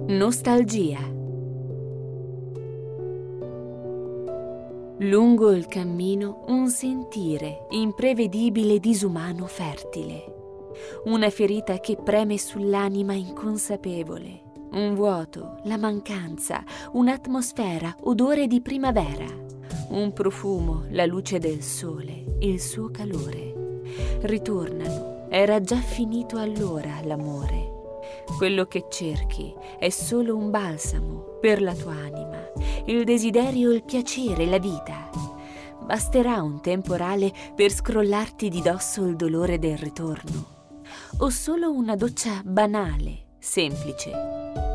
Nostalgia. Lungo il cammino un sentire imprevedibile, disumano, fertile. Una ferita che preme sull'anima inconsapevole. Un vuoto, la mancanza, un'atmosfera, odore di primavera. Un profumo, la luce del sole, il suo calore. Ritornano, era già finito allora l'amore. Quello che cerchi è solo un balsamo per la tua anima, il desiderio, il piacere, la vita. Basterà un temporale per scrollarti di dosso il dolore del ritorno, o solo una doccia banale, semplice.